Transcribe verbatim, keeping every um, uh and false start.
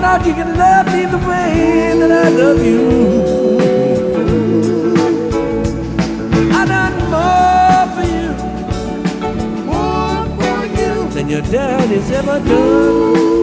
thought you could love me the way that I love you. I done more for you, more for you than your daddy's ever done.